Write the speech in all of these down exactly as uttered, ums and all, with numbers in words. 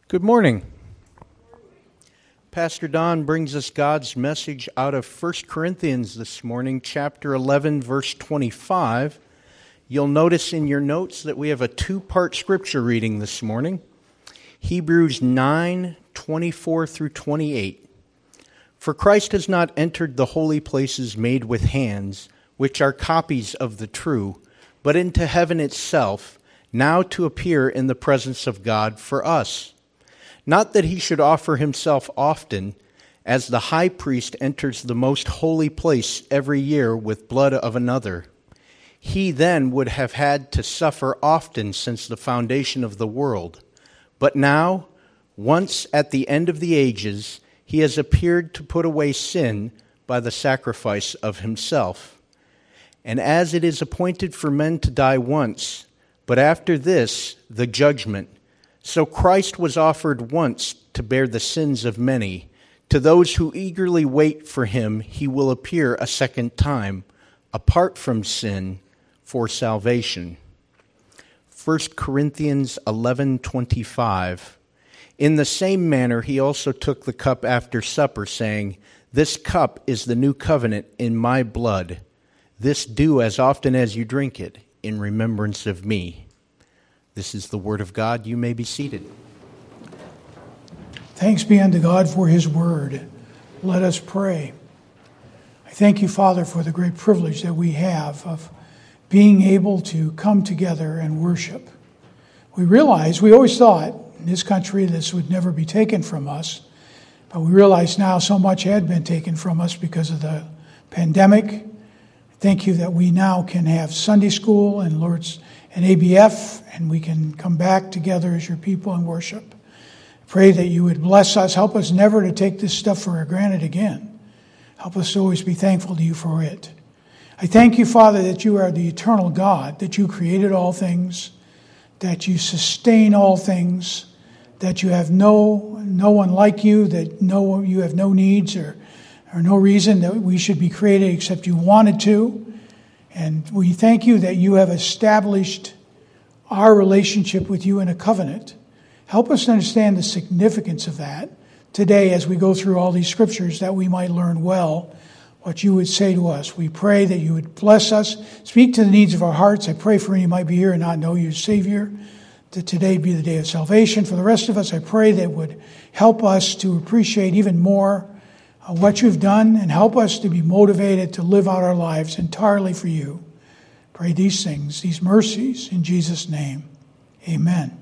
Good morning. Pastor Don brings us God's message out of First Corinthians this morning, chapter eleven, verse twenty-five. You'll notice in your notes that we have a two-part scripture reading this morning. Hebrews nine, twenty-four through twenty-eight. For Christ has not entered the holy places made with hands, which are copies of the true, but into heaven itself, now to appear in the presence of God for us. Not that he should offer himself often, as the high priest enters the most holy place every year with blood of another. He then would have had to suffer often since the foundation of the world. But now, once at the end of the ages, he has appeared to put away sin by the sacrifice of himself. And as it is appointed for men to die once, but after this, the judgment, so Christ was offered once to bear the sins of many. To those who eagerly wait for him, he will appear a second time, apart from sin, for salvation. First Corinthians eleven twenty-five. In the same manner he also took the cup after supper, saying, "This cup is the new covenant in my blood. This do as often as you drink it, in remembrance of me." This is the word of God. You may be seated. Thanks be unto God for his word. Let us pray. I thank you, Father, for the great privilege that we have of being able to come together and worship. We realize, we always thought in this country this would never be taken from us, but we realize now so much had been taken from us because of the pandemic. Thank you that we now can have Sunday school and Lord's and A B F, and we can come back together as your people and worship. Pray that you would bless us. Help us never to take this stuff for granted again. Help us to always be thankful to you for it. I thank you, Father, that you are the eternal God, that you created all things, that you sustain all things, that you have no no one like you, that no you have no needs or, or no reason that we should be created except you wanted to. And we thank you that you have established our relationship with you in a covenant. Help us to understand the significance of that today as we go through all these scriptures, that we might learn well what you would say to us. We pray that you would bless us, speak to the needs of our hearts. I pray for any who might be here and not know you as Savior, that today be the day of salvation. For the rest of us, I pray that it would help us to appreciate even more what you've done, and help us to be motivated to live out our lives entirely for you. Pray these things, these mercies, in Jesus' name. Amen.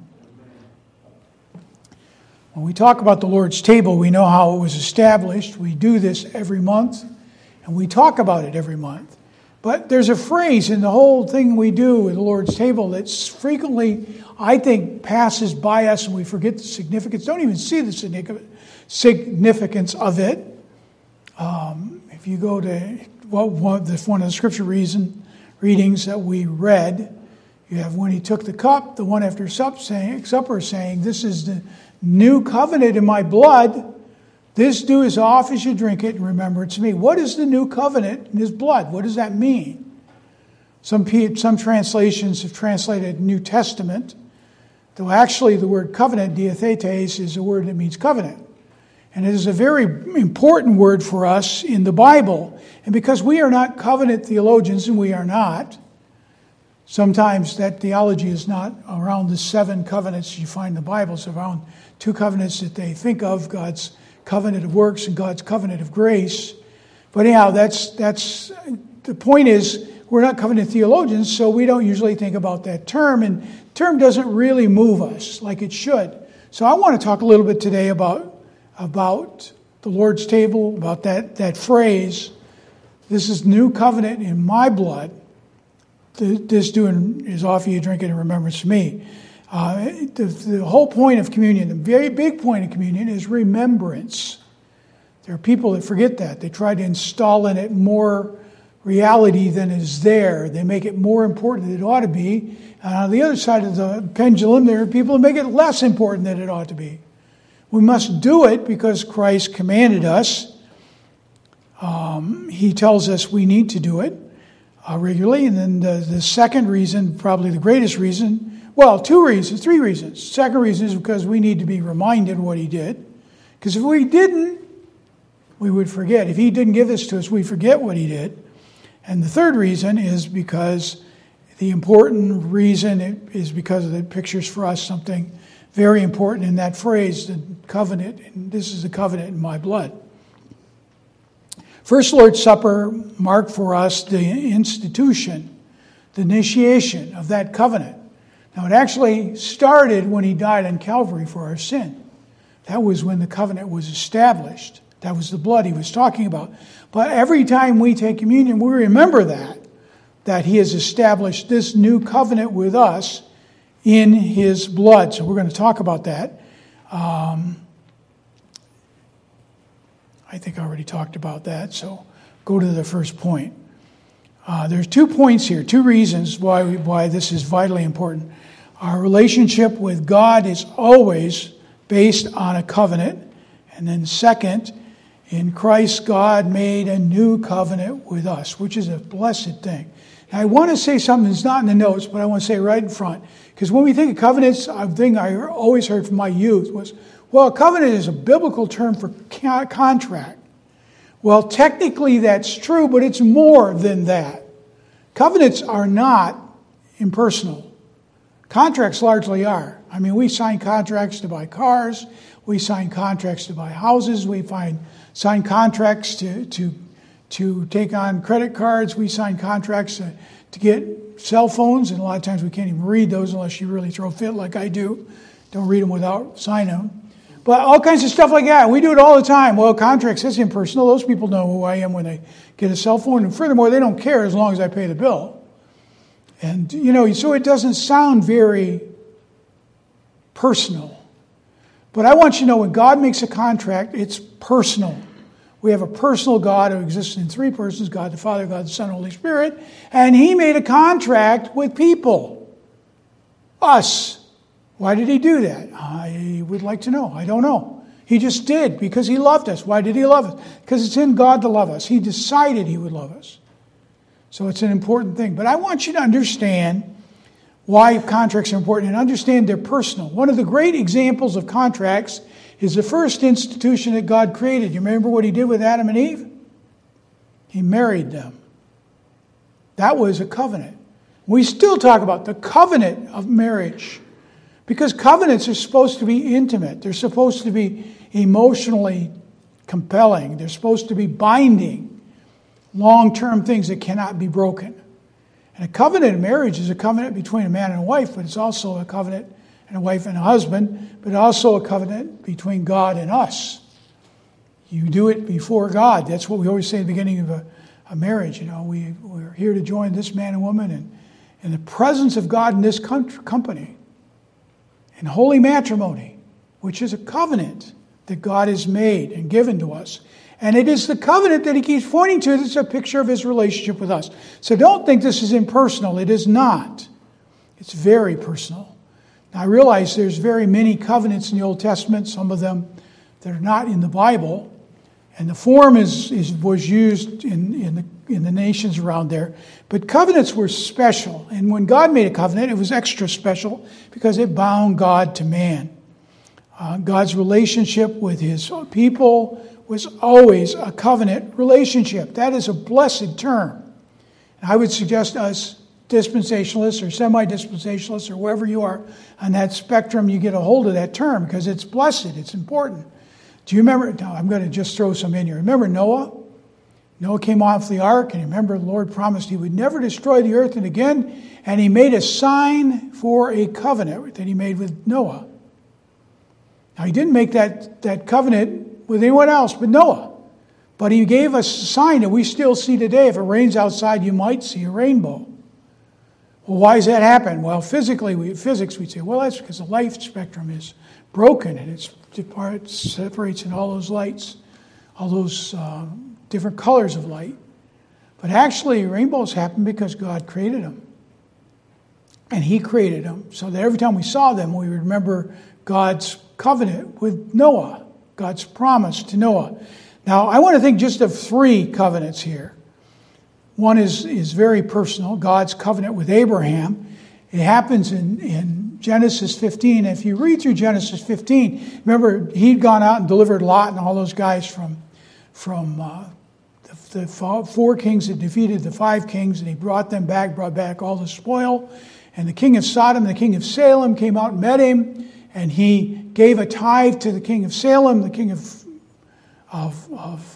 When we talk about the Lord's table, we know how it was established. We do this every month, and we talk about it every month. But there's a phrase in the whole thing we do with the Lord's table that's frequently, I think, passes by us, and we forget the significance, don't even see the significance of it. Um, if you go to well, one, the, one of the scripture reason, readings that we read, you have when he took the cup, the one after sup saying, supper saying, "This is the new covenant in my blood. This do as often as you drink it in remembrance of me." What is the new covenant in his blood? What does that mean? Some, some translations have translated New Testament, though actually the word covenant, diathetes, is a word that means covenant. And it is a very important word for us in the Bible. And because we are not covenant theologians, and we are not, sometimes that theology is not around the seven covenants you find in the Bible. It's around two covenants that they think of, God's covenant of works and God's covenant of grace. But anyhow, that's that's the point is, we're not covenant theologians, so we don't usually think about that term. And the term doesn't really move us like it should. So I want to talk a little bit today about about the Lord's table, about that, that phrase, "This is new covenant in my blood. This doing as often you drink it in remembrance of me." Uh, the, the whole point of communion, the very big point of communion, is remembrance. There are people that forget that. They try to install in it more reality than is there. They make it more important than it ought to be. And on the other side of the pendulum, there are people who make it less important than it ought to be. We must do it because Christ commanded us. Um, he tells us we need to do it uh, regularly. And then the, the second reason, probably the greatest reason, Well, two reasons, three reasons. Second reason is because we need to be reminded what he did. Because if we didn't, we would forget. If he didn't give this to us, we forget what he did. And the third reason is because the important reason is because it pictures for us something very important in that phrase, the covenant. And this is the covenant in my blood. First Lord's Supper marked for us the institution, the initiation of that covenant. Now, it actually started when he died on Calvary for our sin. That was when the covenant was established. That was the blood he was talking about. But every time we take communion, we remember that, that he has established this new covenant with us in his blood. So we're going to talk about that. Um, I think I already talked about that, so go to the first point. Uh, there's two points here, two reasons why we, why this is vitally important. Our relationship with God is always based on a covenant. And then second, in Christ, God made a new covenant with us, which is a blessed thing. Now, I want to say something that's not in the notes, but I want to say it right in front. Because when we think of covenants, a thing I always heard from my youth was, well, a covenant is a biblical term for contract. Well, technically that's true, but it's more than that. Covenants are not impersonal. Contracts largely are. I mean, we sign contracts to buy cars. We sign contracts to buy houses. We find, sign contracts to, to, to take on credit cards. We sign contracts to, to get cell phones. And a lot of times we can't even read those unless you really throw a fit like I do. Don't read them without signing them. But all kinds of stuff like that. We do it all the time. Well, contracts is impersonal. Those people know who I am when they get a cell phone. And furthermore, they don't care as long as I pay the bill. And, you know, so it doesn't sound very personal. But I want you to know when God makes a contract, it's personal. We have a personal God who exists in three persons, God the Father, God the Son, Holy Spirit. And he made a contract with people. Us. Why did he do that? I would like to know. I don't know. He just did because he loved us. Why did he love us? Because it's in God to love us. He decided he would love us. So it's an important thing. But I want you to understand why contracts are important and understand they're personal. One of the great examples of contracts is the first institution that God created. You remember what he did with Adam and Eve? He married them. That was a covenant. We still talk about the covenant of marriage because covenants are supposed to be intimate. They're supposed to be emotionally compelling. They're supposed to be binding. Long-term things that cannot be broken. And a covenant of marriage is a covenant between a man and a wife, but it's also a covenant and a wife and a husband, but also a covenant between God and us. You do it before God. That's what we always say at the beginning of a, a marriage. You know, we, we're here to join this man and woman and in the presence of God in this company. In holy matrimony, which is a covenant that God has made and given to us. And it is the covenant that he keeps pointing to that's a picture of his relationship with us. So don't think this is impersonal. It is not. It's very personal. Now, I realize there's very many covenants in the Old Testament, some of them that are not in the Bible. And the form is, is was used in, in, the, in the nations around there. But covenants were special. And when God made a covenant, it was extra special because it bound God to man. Uh, God's relationship with his people was always a covenant relationship. That is a blessed term. And I would suggest us dispensationalists or semi-dispensationalists or wherever you are on that spectrum, you get a hold of that term because it's blessed, it's important. Do you remember, now I'm going to just throw some in here. Remember Noah? Noah came off the ark, and remember the Lord promised he would never destroy the earth and again, and he made a sign for a covenant that he made with Noah. Now he didn't make that, that covenant with anyone else but Noah. But he gave us a sign that we still see today. If it rains outside, you might see a rainbow. Well, why does that happen? Well, physically, we, physics, we'd say, well, that's because the light spectrum is broken and it's, it separates in all those lights, all those uh, different colors of light. But actually, rainbows happen because God created them. And he created them so that every time we saw them, we remember God's covenant with Noah. God's promise to Noah. Now, I want to think just of three covenants here. One is, is very personal, God's covenant with Abraham. It happens in, in Genesis fifteen. If you read through Genesis fifteen, remember he'd gone out and delivered Lot and all those guys from, from uh, the, the four kings that defeated the five kings, and he brought them back, brought back all the spoil. And the king of Sodom, the king of Salem came out and met him, and he gave a tithe to the king of Salem. The king of, of, of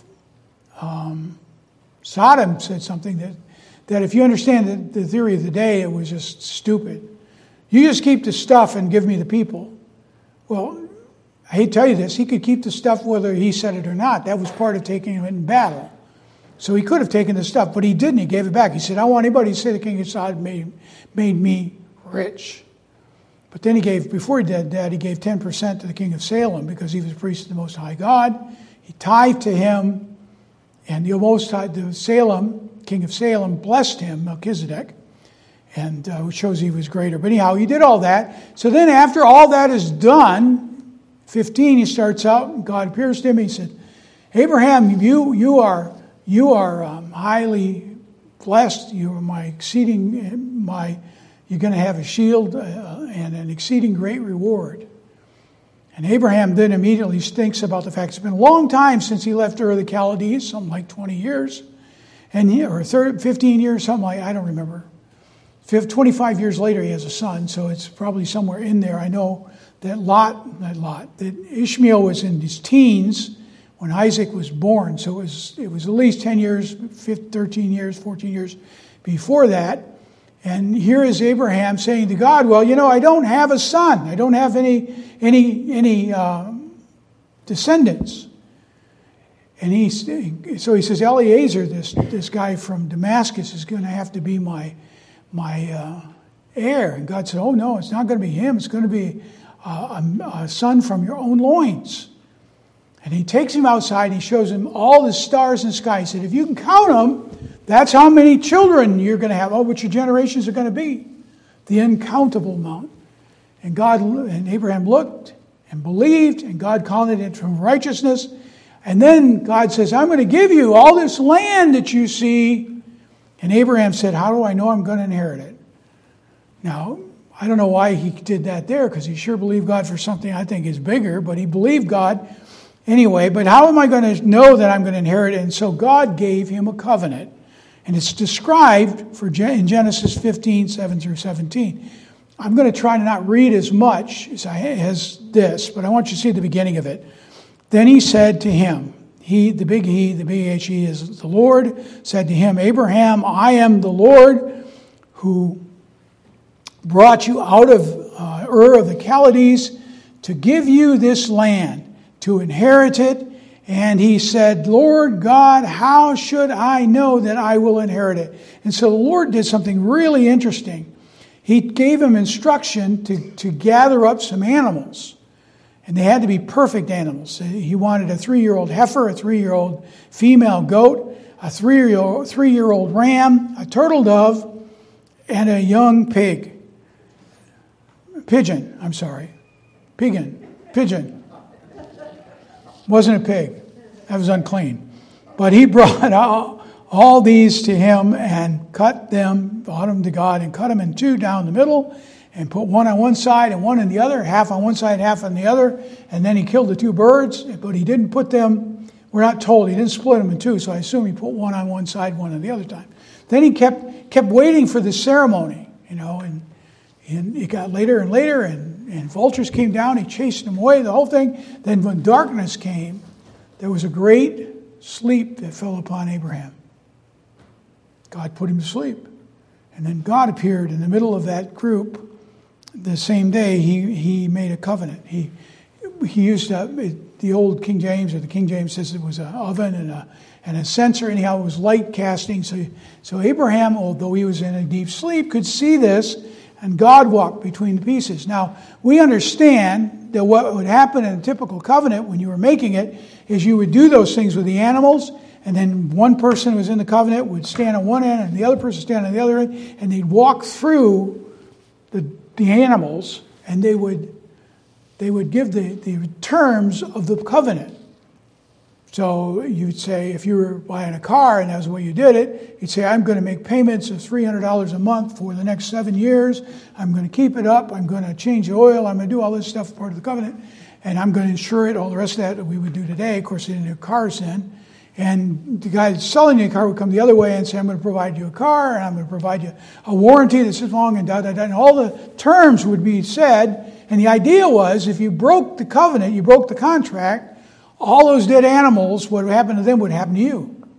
um, Sodom said something that, that if you understand the, the theory of the day, it was just stupid. You just keep the stuff and give me the people. Well, I hate to tell you this, he could keep the stuff whether he said it or not. That was part of taking him in battle. So he could have taken the stuff, but he didn't. He gave it back. He said, I don't want anybody to say the king of Sodom made, made me rich. But then he gave, before he did that, he gave ten percent to the king of Salem because he was a priest of the Most High God. He tithed to him, and the Most High, the Salem, king of Salem, blessed him, Melchizedek, and uh, which shows he was greater. But anyhow, he did all that. So then after all that is done, fifteen, he starts out, and God appears to him. He said, Abraham, you you are you are um, highly blessed. You are my exceeding my. You're going to have a shield uh, and an exceeding great reward. And Abraham then immediately thinks about the fact it's been a long time since he left Ur of the Chaldees, something like twenty years, and he, or thirty, fifteen years, something like I don't remember. twenty-five years later, he has a son, so it's probably somewhere in there. I know that Lot, not Lot, that Ishmael was in his teens when Isaac was born, so it was it was at least ten years, thirteen years, fourteen years before that. And here is Abraham saying to God, well, you know, I don't have a son. I don't have any any any uh, descendants. And he, so he says, Eliezer, this this guy from Damascus, is going to have to be my my uh, heir. And God said, oh, no, it's not going to be him. It's going to be a, a, a son from your own loins. And he takes him outside and he shows him all the stars in the sky. He said, if you can count them, that's how many children you're going to have. Oh, what your generations are going to be. The uncountable amount. And God and Abraham looked and believed, and God counted it from righteousness. And then God says, I'm going to give you all this land that you see. And Abraham said, how do I know I'm going to inherit it? Now, I don't know why he did that there, because he sure believed God for something I think is bigger, but he believed God anyway. But how am I going to know that I'm going to inherit it? And so God gave him a covenant. And it's described for in Genesis fifteen, seven through seventeen. I'm going to try to not read as much as, I, as this, but I want you to see the beginning of it. Then he said to him, he, the big he, the big H-E is the Lord, said to him, Abraham, I am the Lord who brought you out of uh, Ur of the Chaldees to give you this land, to inherit it. And he said, Lord God, how should I know that I will inherit it? And so the Lord did something really interesting. He gave him instruction to, to gather up some animals. And they had to be perfect animals. He wanted a three-year-old heifer, a three-year-old female goat, a three-year-old, three-year-old ram, a turtle dove, and a young pig. Pigeon, I'm sorry. Pigeon. Pigeon. Wasn't a pig. That was unclean. But he brought all, all these to him and cut them, brought them to God, and cut them in two down the middle, and put one on one side and one on the other, half on one side, half on the other. And then he killed the two birds, but he didn't put them, we're not told, he didn't split them in two, so I assume he put one on one side, one on the other time. Then he kept kept waiting for the ceremony, you know, and, and it got later and later, and, and vultures came down, he chased them away, the whole thing. Then when darkness came, there was a great sleep that fell upon Abraham. God put him to sleep. And then God appeared in the middle of that group. The same day, he, he made a covenant. He he used a, the old King James, or the King James says it was an oven and a and a censer. Anyhow, it was light casting. So, so Abraham, although he was in a deep sleep, could see this, and God walked between the pieces. Now, we understand that what would happen in a typical covenant when you were making it is you would do those things with the animals, and then one person who was in the covenant would stand on one end and the other person stand on the other end, and they'd walk through the, the animals, and they would they would give the, the terms of the covenant. So you'd say, if you were buying a car and that was the way you did it, you'd say, I'm going to make payments of three hundred dollars a month for the next seven years. I'm going to keep it up. I'm going to change the oil. I'm going to do all this stuff part of the covenant. And I'm going to insure it, all the rest of that that we would do today. Of course, they didn't have cars then. And the guy that's selling you a car would come the other way and say, I'm going to provide you a car, and I'm going to provide you a warranty that's as long, and da, da, da. And all the terms would be said. And the idea was, if you broke the covenant, you broke the contract, all those dead animals, what would happen to them would happen to you.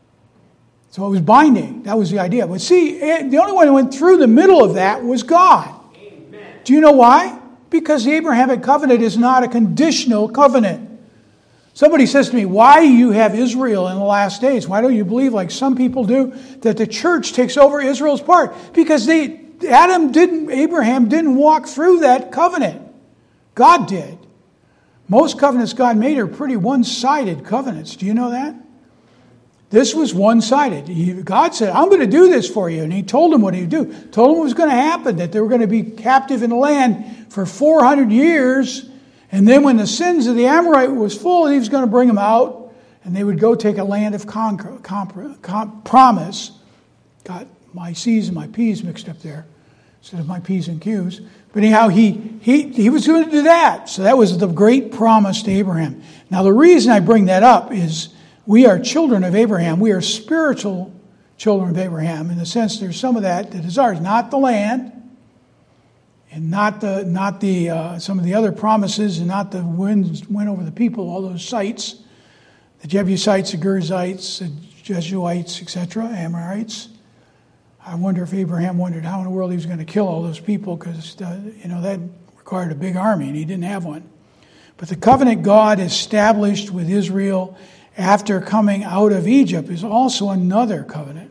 So it was binding. That was the idea. But see, the only one who went through the middle of that was God. Amen. Do you know why? Because the Abrahamic covenant is not a conditional covenant. Somebody says to me, why do you have Israel in the last days? Why don't you believe, like some people do, that the church takes over Israel's part? Because they, Adam didn't, Abraham didn't walk through that covenant. God did. Most covenants God made are pretty one-sided covenants. Do you know that? This was one-sided. He, God said, I'm going to do this for you. And he told him what he would do. Told him what was going to happen, that they were going to be captive in the land for four hundred years. And then when the sins of the Amorite was full, he was going to bring them out. And they would go take a land of con- con- con- promise. Got my C's and my P's mixed up there instead of my P's and Q's. But anyhow, he, he, he was going to do that. So that was the great promise to Abraham. Now, the reason I bring that up is we are children of Abraham. We are spiritual children of Abraham in the sense there's some of that that is ours, not the land, and not the not the uh, some of the other promises, and not the winds went over the people, all those sites, the Jebusites, the Girzites, the Jesuites, et cetera, Amorites. I wonder if Abraham wondered how in the world he was going to kill all those people, because uh, you know that required a big army, and he didn't have one. But the covenant God established with Israel after coming out of Egypt is also another covenant.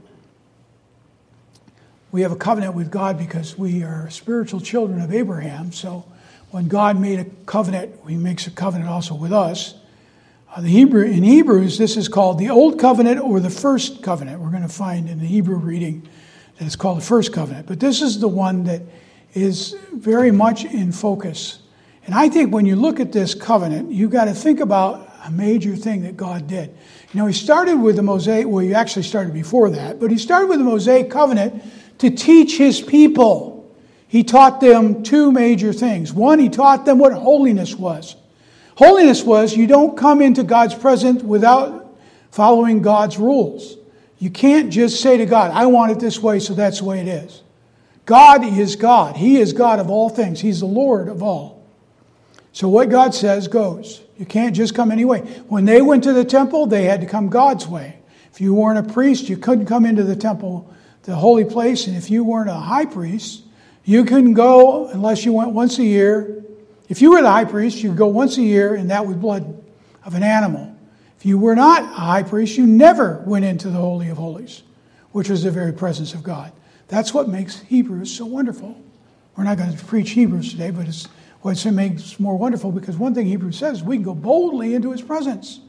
We have a covenant with God because we are spiritual children of Abraham. So when God made a covenant, he makes a covenant also with us. Uh, the Hebrew in Hebrews, this is called the Old Covenant or the First Covenant. We're going to find in the Hebrew reading that it's called the First Covenant. But this is the one that is very much in focus. And I think when you look at this covenant, you've got to think about a major thing that God did. You know, he started with the Mosaic, well, he actually started before that, but he started with the Mosaic covenant to teach his people. He taught them two major things. One, he taught them what holiness was. Holiness was you don't come into God's presence without following God's rules. You can't just say to God, I want it this way, so that's the way it is. God is God. He is God of all things. He's the Lord of all. So what God says goes. You can't just come any way. When they went to the temple, they had to come God's way. If you weren't a priest, you couldn't come into the temple, the holy place. And if you weren't a high priest, you couldn't go unless you went once a year. If you were the high priest, you could go once a year, and that was blood of an animal. If you were not a high priest, you never went into the Holy of Holies, which was the very presence of God. That's what makes Hebrews so wonderful. We're not going to preach Hebrews today, but it's what makes it more wonderful, because one thing Hebrews says, we can go boldly into his presence.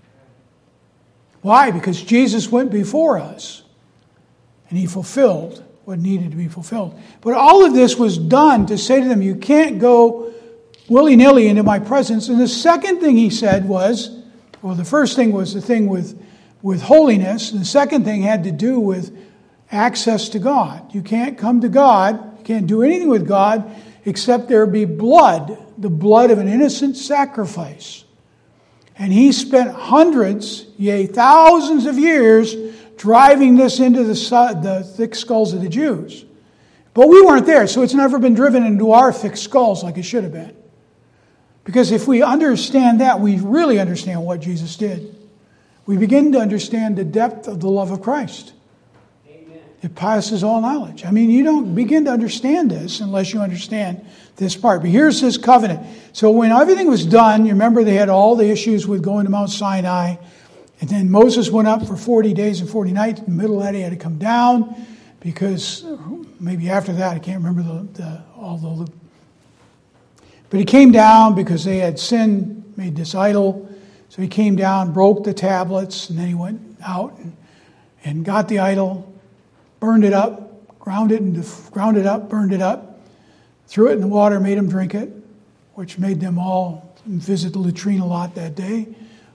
Why? Because Jesus went before us, and he fulfilled what needed to be fulfilled. But all of this was done to say to them, you can't go willy-nilly into my presence. And the second thing he said was, well, the first thing was the thing with, with holiness. And the second thing had to do with access to God. You can't come to God, you can't do anything with God, except there be blood, the blood of an innocent sacrifice. And he spent hundreds, yea, thousands of years driving this into the, the thick skulls of the Jews. But we weren't there, so it's never been driven into our thick skulls like it should have been. Because if we understand that, we really understand what Jesus did. We begin to understand the depth of the love of Christ. Amen. It passes all knowledge. I mean, you don't begin to understand this unless you understand this part. But here's his covenant. So when everything was done, you remember they had all the issues with going to Mount Sinai. And then Moses went up for forty days and forty nights. In the middle of that, he had to come down because maybe after that, I can't remember the, the all the... But he came down because they had sinned, made this idol. So he came down, broke the tablets, and then he went out and, and got the idol, burned it up, ground it, into, ground it up, burned it up, threw it in the water, made them drink it, which made them all visit the latrine a lot that day.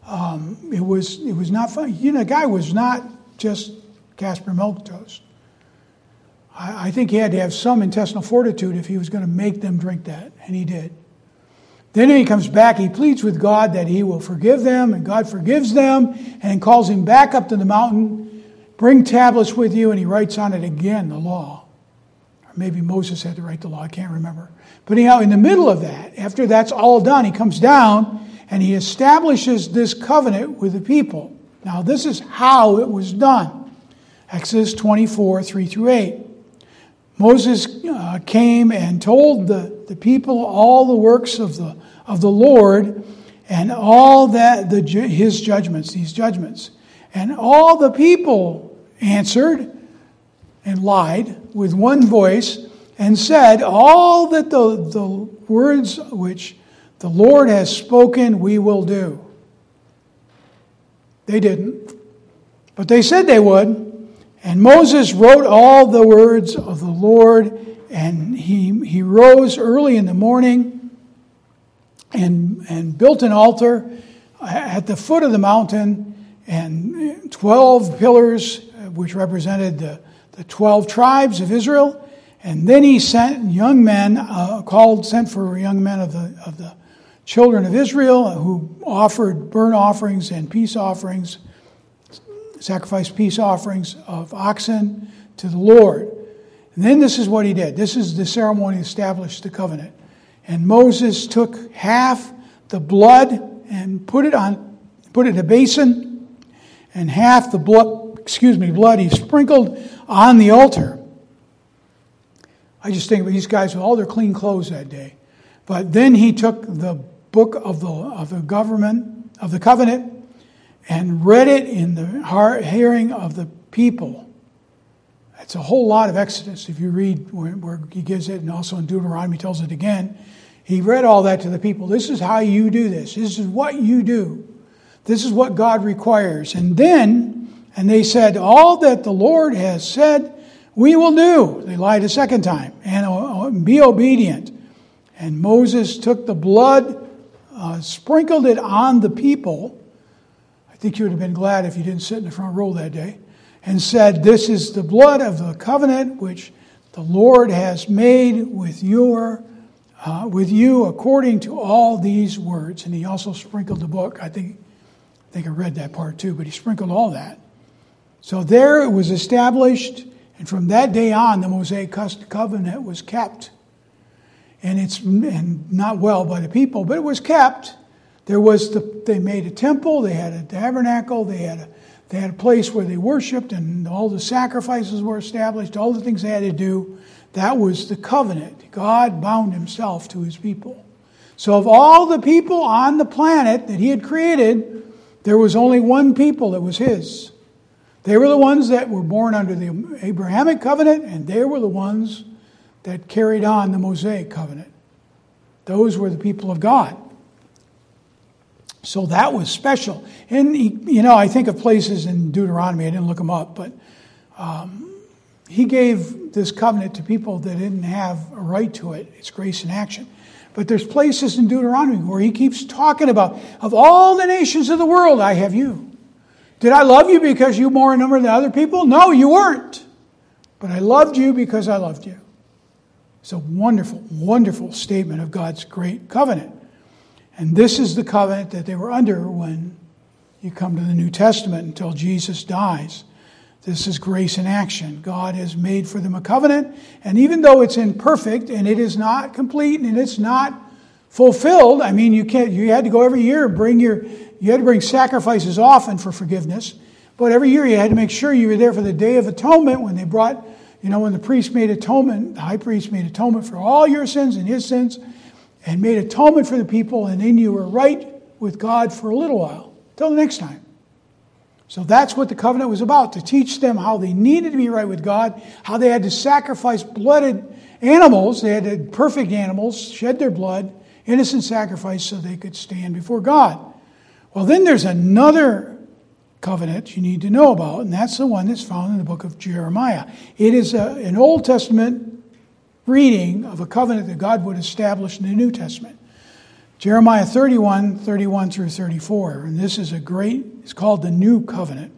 Um, it was it was not fun. You know, the guy was not just Casper Milquetoast. I, I think he had to have some intestinal fortitude if he was going to make them drink that, and he did. Then he comes back, he pleads with God that he will forgive them, and God forgives them, and calls him back up to the mountain, bring tablets with you, and he writes on it again the law. Or maybe Moses had to write the law, I can't remember. But anyhow, in the middle of that, after that's all done, he comes down, and he establishes this covenant with the people. Now, this is how it was done. Exodus twenty-four, three through eight. Moses uh, came and told the, the people all the works of the of the Lord and all that the his judgments, these judgments. And all the people answered and lied with one voice and said, all that the, the words which the Lord has spoken, we will do. They didn't. But they said they would. And Moses wrote all the words of the Lord, and he, he rose early in the morning and, and built an altar at the foot of the mountain, and twelve pillars, which represented the, the twelve tribes of Israel. And then he sent young men, uh, called, sent for young men of the of the children of Israel who offered burnt offerings and peace offerings, sacrificed peace offerings of oxen to the Lord. And then this is what he did. This is the ceremony that established the covenant. And Moses took half the blood and put it on, put it in a basin, and half the blood, excuse me, blood he sprinkled on the altar. I just think about these guys with all their clean clothes that day. But then he took the book of the of the government of the covenant and read it in the hearing of the people. That's a whole lot of Exodus. If you read where, where he gives it, and also in Deuteronomy he tells it again. He read all that to the people. This is how you do this. This is what you do. This is what God requires. And then, and they said, all that the Lord has said, we will do. They lied a second time. And be obedient. And Moses took the blood, uh, sprinkled it on the people. I think you would have been glad if you didn't sit in the front row that day. And said, this is the blood of the covenant which the Lord has made with your, uh, with you according to all these words. And he also sprinkled the book. I think, I think I read that part too, but he sprinkled all that. So there it was established, and from that day on, the Mosaic covenant was kept. And it's and not well by the people, but it was kept. There was the they made a temple, they had a tabernacle, they had a they had a place where they worshipped, and all the sacrifices were established, all the things they had to do. That was the covenant. God bound himself to his people. So of all the people on the planet that he had created, there was only one people that was his. They were the ones that were born under the Abrahamic covenant, and they were the ones that carried on the Mosaic covenant. Those were the people of God. So that was special. And, he, you know, I think of places in Deuteronomy, I didn't look them up, but um, he gave this covenant to people that didn't have a right to it. It's grace in action. But there's places in Deuteronomy where he keeps talking about, of all the nations of the world, I have you. Did I love you because you were more in number than other people? No, you weren't. But I loved you because I loved you. It's a wonderful, wonderful statement of God's great covenant. And this is the covenant that they were under when you come to the New Testament until Jesus dies. This is grace in action. God has made for them a covenant, and even though it's imperfect and it is not complete and it's not fulfilled, I mean, you can't. You had to go every year and bring your. You had to bring sacrifices often for forgiveness, but every year you had to make sure you were there for the Day of Atonement when they brought, you know, when the priest made atonement, the high priest made atonement for all your sins and his sins, and made atonement for the people, and then you were right with God for a little while, till the next time. So that's what the covenant was about, to teach them how they needed to be right with God, how they had to sacrifice blooded animals, they had to, perfect animals, shed their blood, innocent sacrifice, so they could stand before God. Well, then there's another covenant you need to know about, and that's the one that's found in the book of Jeremiah. It is a, an Old Testament reading of a covenant that God would establish in the New Testament. Jeremiah thirty-one, thirty-one through thirty-four. And this is a great, it's called the New Covenant.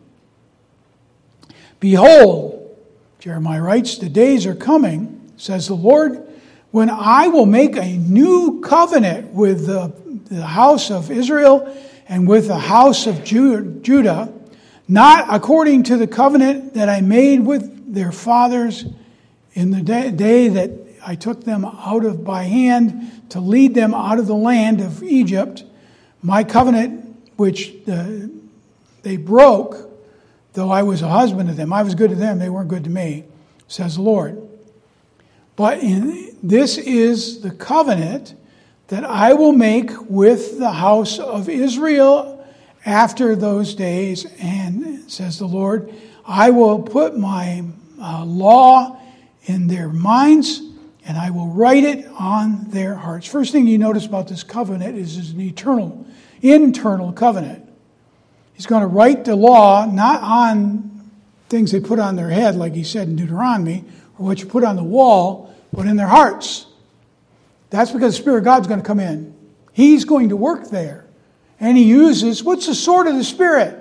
Behold, Jeremiah writes, the days are coming, says the Lord, when I will make a new covenant with the, the house of Israel and with the house of Judah, not according to the covenant that I made with their fathers in the day, day that I took them out of by hand to lead them out of the land of Egypt, my covenant which the, they broke, though I was a husband to them. I was good to them, they weren't good to me, says the Lord. But in, this is the covenant that I will make with the house of Israel after those days, and, says the Lord, I will put my uh, law in their minds, and I will write it on their hearts. First thing you notice about this covenant is it's an eternal, internal covenant. He's going to write the law not on things they put on their head, like he said in Deuteronomy, or what you put on the wall, but in their hearts. That's because the Spirit of God's going to come in. He's going to work there. And he uses, what's the sword of the Spirit?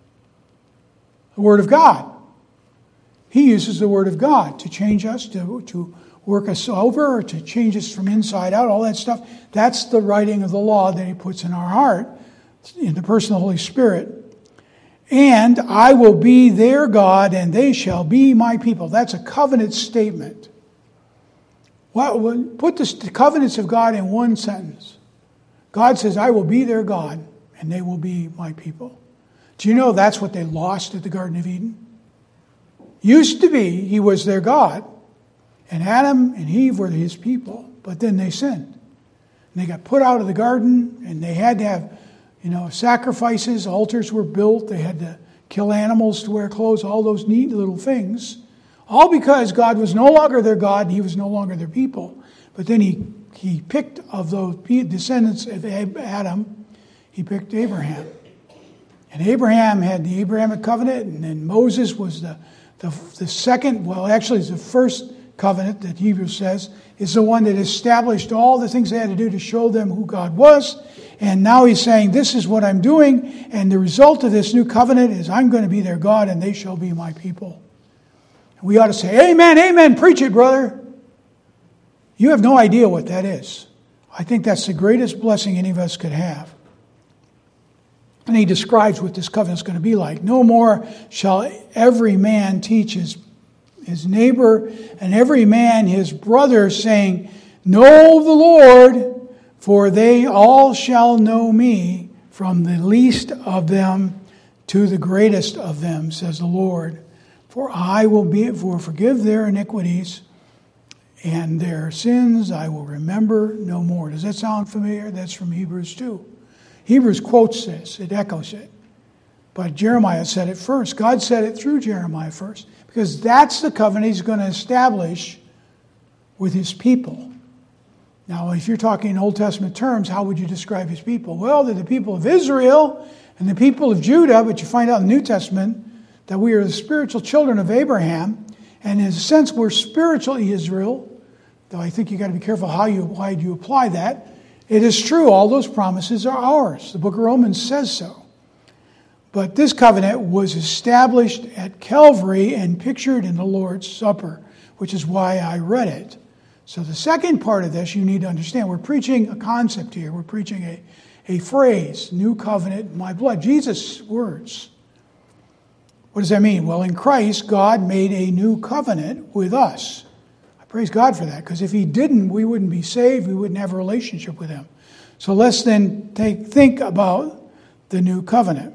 The Word of God. He uses the Word of God to change us, to, to work us over, or to change us from inside out, all that stuff. That's the writing of the law that he puts in our heart, in the person of the Holy Spirit. And I will be their God, and they shall be my people. That's a covenant statement. Well, put the covenants of God in one sentence. God says, I will be their God, and they will be my people. Do you know that's what they lost at the Garden of Eden? Used to be, he was their God, and Adam and Eve were his people, but then they sinned. And they got put out of the garden, and they had to have, you know, sacrifices, altars were built, they had to kill animals to wear clothes, all those neat little things. All because God was no longer their God and he was no longer their people. But then he, he picked of those descendants of Adam, he picked Abraham. And Abraham had the Abrahamic covenant, and then Moses was the, the, the second, well actually it's the first covenant that Hebrews says, is the one that established all the things they had to do to show them who God was. And now he's saying, this is what I'm doing, and the result of this new covenant is I'm going to be their God and they shall be my people. We ought to say, amen, amen, preach it, brother. You have no idea what that is. I think that's the greatest blessing any of us could have. And he describes what this covenant is going to be like. No more shall every man teach his, his neighbor and every man his brother, saying, know the Lord, for they all shall know me, from the least of them to the greatest of them, says the Lord. For I will be for forgive their iniquities and their sins I will remember no more. Does that sound familiar? That's from Hebrews two. Hebrews quotes this. It echoes it. But Jeremiah said it first. God said it through Jeremiah first. Because that's the covenant he's going to establish with his people. Now, if you're talking in Old Testament terms, how would you describe his people? Well, they're the people of Israel and the people of Judah, but you find out in the New Testament that we are the spiritual children of Abraham, and in a sense we're spiritual Israel, though I think you've got to be careful how you, why you apply that. It is true, all those promises are ours. The book of Romans says so. But this covenant was established at Calvary and pictured in the Lord's Supper, which is why I read it. So the second part of this you need to understand. We're preaching a concept here. We're preaching a, a phrase, new covenant, my blood. Jesus' words. What does that mean? Well, in Christ, God made a new covenant with us. I praise God for that, because if he didn't, we wouldn't be saved. We wouldn't have a relationship with him. So let's then take think about the new covenant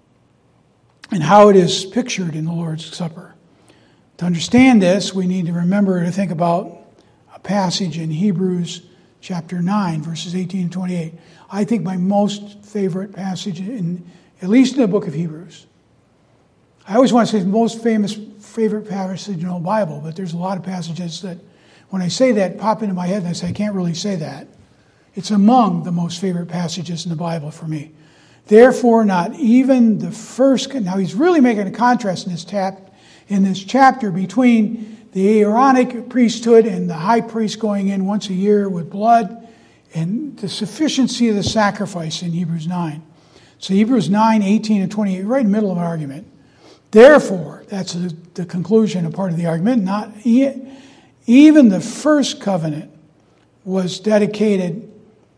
and how it is pictured in the Lord's Supper. To understand this, we need to remember to think about a passage in Hebrews chapter nine, verses eighteen and twenty-eight. I think my most favorite passage, in at least in the book of Hebrews. I always want to say the most famous, favorite passage in the Bible, but there's a lot of passages that, when I say that, pop into my head and I say, I can't really say that. It's among the most favorite passages in the Bible for me. Therefore, not even the first... Now, he's really making a contrast in this, tap, in this chapter between the Aaronic priesthood and the high priest going in once a year with blood. and the sufficiency of the sacrifice in Hebrews nine. So Hebrews nine, eighteen and twenty-eight, right in the middle of an argument. Therefore, that's the, the conclusion, a part of the argument, not even the first covenant was dedicated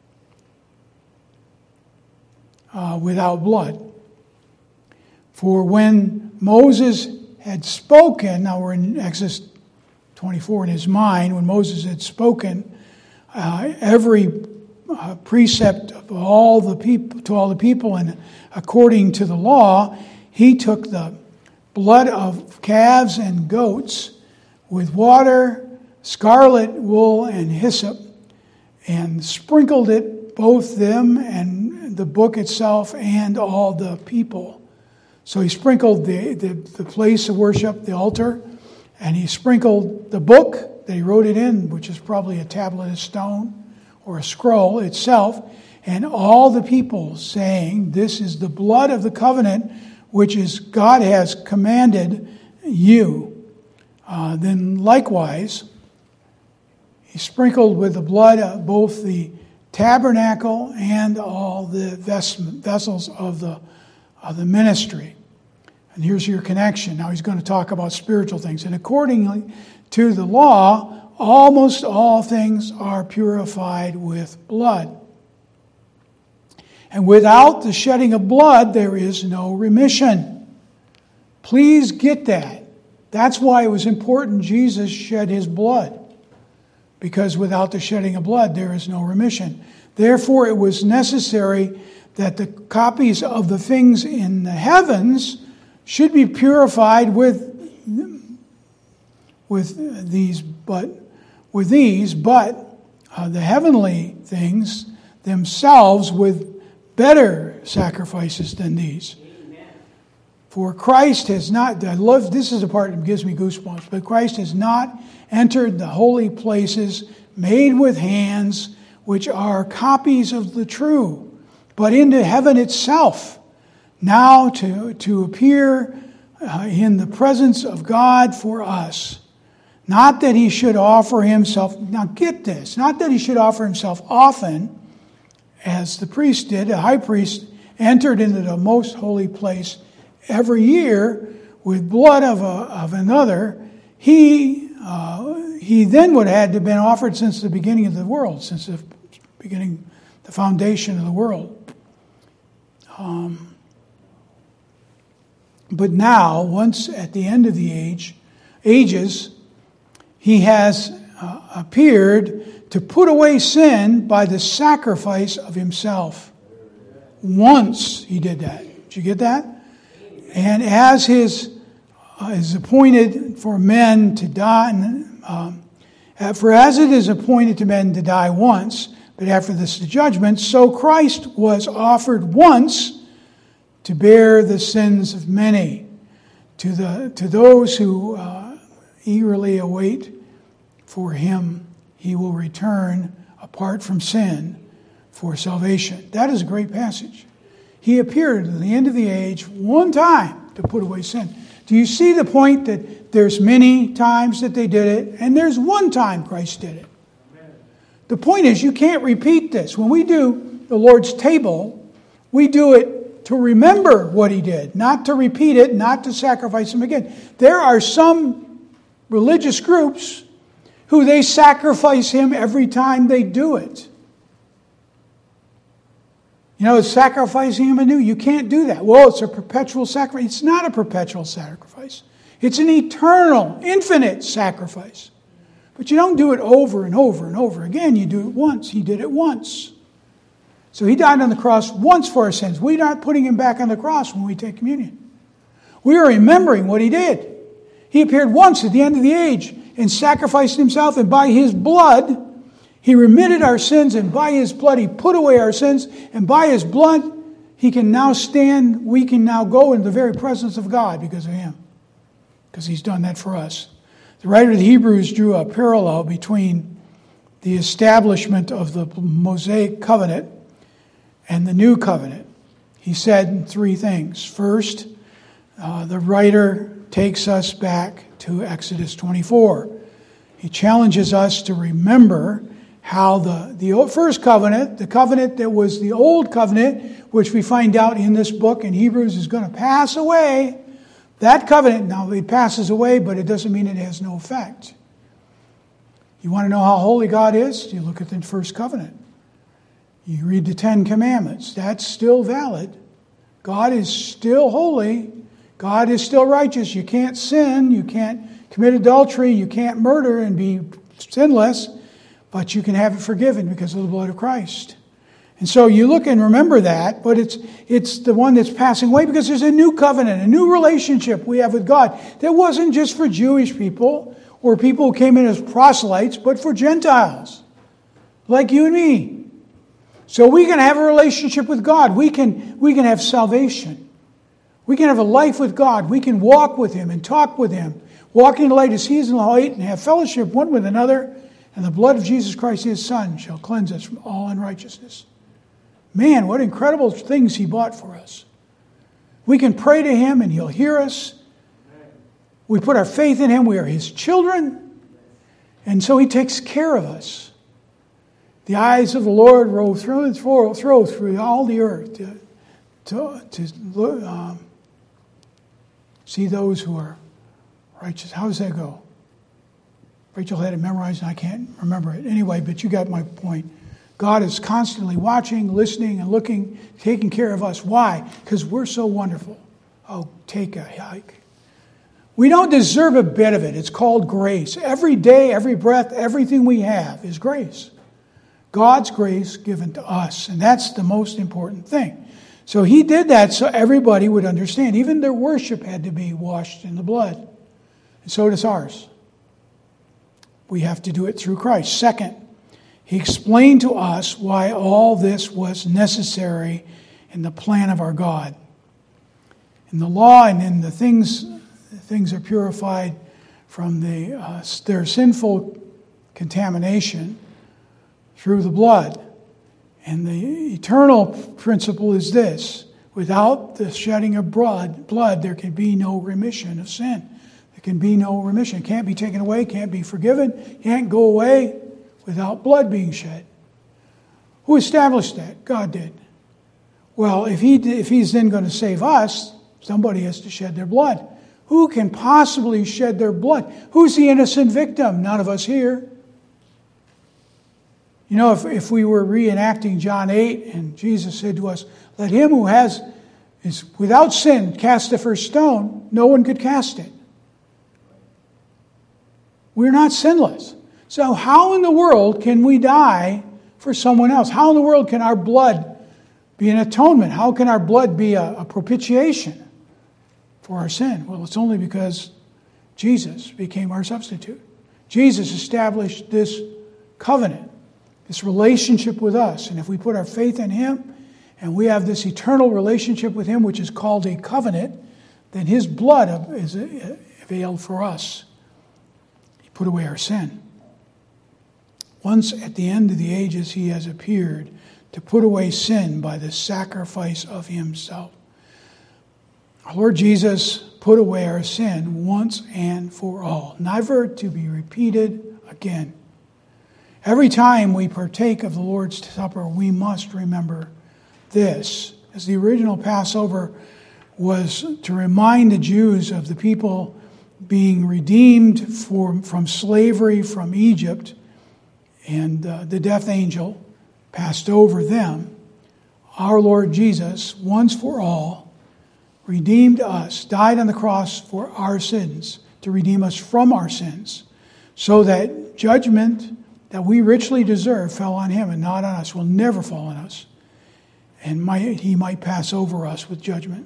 uh, without blood. For when Moses had spoken, now we're in Exodus twenty-four in his mind, when Moses had spoken, uh, every uh, precept of all the people to all the people, and according to the law, he took the blood of calves and goats with water, scarlet wool, and hyssop, and sprinkled it, both them and the book itself, and all the people. So he sprinkled the, the, the place of worship, the altar, and he sprinkled the book that he wrote it in, which is probably a tablet of stone or a scroll itself, and all the people, saying, "This is the blood of the covenant which is God has commanded you." Uh, then likewise, he sprinkled with the blood of both the tabernacle and all the vessels of the, of the ministry. And here's your connection. Now he's going to talk about spiritual things. And accordingly to the law, almost all things are purified with blood. And without the shedding of blood, there is no remission. Please get that. That's why it was important Jesus shed his blood. Because without the shedding of blood, there is no remission. Therefore, it was necessary that the copies of the things in the heavens should be purified with, with these, but with these, but uh, the heavenly things themselves with better sacrifices than these. Amen. For Christ has not, I love, this is the part that gives me goosebumps, but Christ has not entered the holy places made with hands, which are copies of the true, but into heaven itself, now to, to appear uh, in the presence of God for us. Not that he should offer himself, now get this, not that he should offer himself often, as the priest did. The high priest entered into the most holy place every year with blood of, a, of another. He uh, he then would have had to have been offered since the beginning of the world, since the beginning, the foundation of the world. Um, but now, once at the end of the age, ages, he has uh, appeared to put away sin by the sacrifice of himself. Once he did that. Did you get that? And as his uh, is appointed for men to die, um, for as it is appointed to men to die once, but after this the judgment, so Christ was offered once to bear the sins of many. To the to those who uh, eagerly await for him, he will return apart from sin for salvation. That is a great passage. He appeared at the end of the age one time to put away sin. Do you see the point that there's many times that they did it, and there's one time Christ did it? Amen. The point is, you can't repeat this. When we do the Lord's table, we do it to remember what he did, not to repeat it, not to sacrifice him again. There are some religious groups who they sacrifice him every time they do it. You know, it's sacrificing him anew. You can't do that. Well, it's a perpetual sacrifice. It's not a perpetual sacrifice. It's an eternal, infinite sacrifice. But you don't do it over and over and over again. You do it once. He did it once. So he died on the cross once for our sins. We're not putting him back on the cross when we take communion. We are remembering what he did. He appeared once at the end of the age and sacrificed himself, and by his blood, he remitted our sins, and by his blood, he put away our sins, and by his blood, he can now stand, we can now go in the very presence of God because of him, because he's done that for us. The writer of the Hebrews drew a parallel between the establishment of the Mosaic covenant and the new covenant. He said three things. First, uh, the writer takes us back to Exodus twenty-four. He challenges us to remember how the, the first covenant, the covenant that was the old covenant, which we find out in this book in Hebrews is going to pass away. That covenant, now it passes away, but it doesn't mean it has no effect. You want to know how holy God is? You look at the first covenant. You read the Ten Commandments. That's still valid. God is still holy. God is still righteous. You can't sin. You can't commit adultery. You can't murder and be sinless. But you can have it forgiven because of the blood of Christ. And so you look and remember that, but it's it's the one that's passing away because there's a new covenant, a new relationship we have with God that wasn't just for Jewish people or people who came in as proselytes, but for Gentiles like you and me. So we can have a relationship with God. We can we can have salvation. We can have a life with God. We can walk with Him and talk with Him, walk in the light as He is in the light, and have fellowship one with another. And the blood of Jesus Christ, His Son, shall cleanse us from all unrighteousness. Man, what incredible things He bought for us. We can pray to Him and He'll hear us. We put our faith in Him. We are His children. And so He takes care of us. The eyes of the Lord rove through, through, through, through all the earth to, to, to um, see those who are righteous. How does that go? Rachel had it memorized and I can't remember it. Anyway, but you got my point. God is constantly watching, listening, and looking, taking care of us. Why? Because we're so wonderful. Oh, take a hike. We don't deserve a bit of it. It's called grace. Every day, every breath, everything we have is grace. God's grace given to us. And that's the most important thing. So He did that so everybody would understand. Even their worship had to be washed in the blood. And so does ours. We have to do it through Christ. Second, He explained to us why all this was necessary in the plan of our God. In the law and in the things, things are purified from the uh, their sinful contamination through the blood. And the eternal principle is this: without the shedding of blood, blood, there can be no remission of sin. There can be no remission. It can't be taken away, can't be forgiven, can't go away without blood being shed. Who established that? God did. Well, if he if He's then going to save us, somebody has to shed their blood. Who can possibly shed their blood? Who's the innocent victim? None of us here. You know, if, if we were reenacting John eight and Jesus said to us, let him who has is without sin cast the first stone, no one could cast it. We're not sinless. So how in the world can we die for someone else? How in the world can our blood be an atonement? How can our blood be a, a propitiation for our sin? Well, it's only because Jesus became our substitute. Jesus established this covenant, this relationship with us. And if we put our faith in Him and we have this eternal relationship with Him, which is called a covenant, then His blood is availed for us. He put away our sin. Once at the end of the ages, He has appeared to put away sin by the sacrifice of Himself. Our Lord Jesus put away our sin once and for all, never to be repeated again. Every time we partake of the Lord's Supper, we must remember this. As the original Passover was to remind the Jews of the people being redeemed for, from slavery from Egypt, and uh, the death angel passed over them, our Lord Jesus, once for all, redeemed us, died on the cross for our sins, to redeem us from our sins, so that judgment that we richly deserve fell on Him and not on us, will never fall on us, and might, He might pass over us with judgment.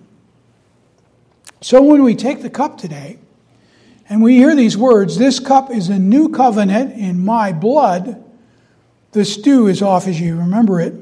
So when we take the cup today, and we hear these words, this cup is a new covenant in my blood, the stew is off as you remember it.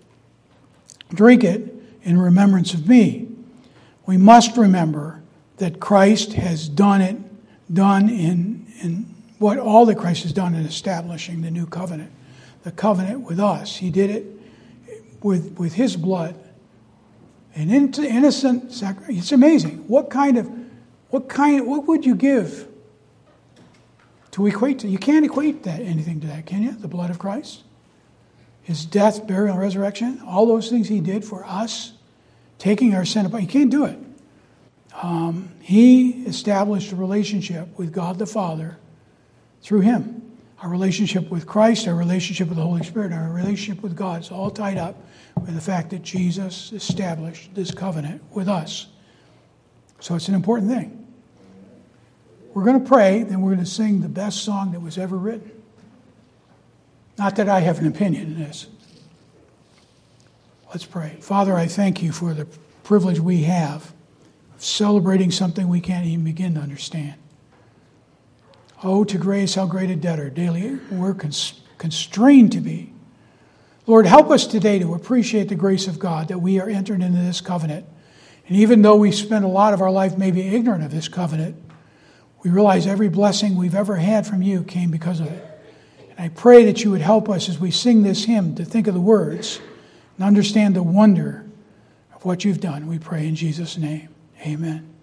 Drink it in remembrance of me. We must remember that Christ has done it, done in, in what all that Christ has done in establishing the new covenant. The covenant with us. He did it with, with His blood. An innocent sacrifice. It's amazing. What kind of, what kind, what would you give to equate to. You can't equate that anything to that, can you? The blood of Christ, his death, burial, and resurrection, all those things he did for us, taking our sin upon. You can't do it. Um, he established a relationship with God the Father through him. Our relationship with Christ, our relationship with the Holy Spirit, our relationship with God is all tied up with the fact that Jesus established this covenant with us. So it's an important thing. We're going to pray, then we're going to sing the best song that was ever written. Not that I have an opinion in this. Let's pray. Father, I thank you for the privilege we have of celebrating something we can't even begin to understand. Oh, to grace, how great a debtor daily we're cons- constrained to be. Lord, help us today to appreciate the grace of God that we are entered into this covenant. And even though we spend a lot of our life maybe ignorant of this covenant, we realize every blessing we've ever had from you came because of it. And I pray that you would help us as we sing this hymn to think of the words and understand the wonder of what you've done. We pray in Jesus' name. Amen.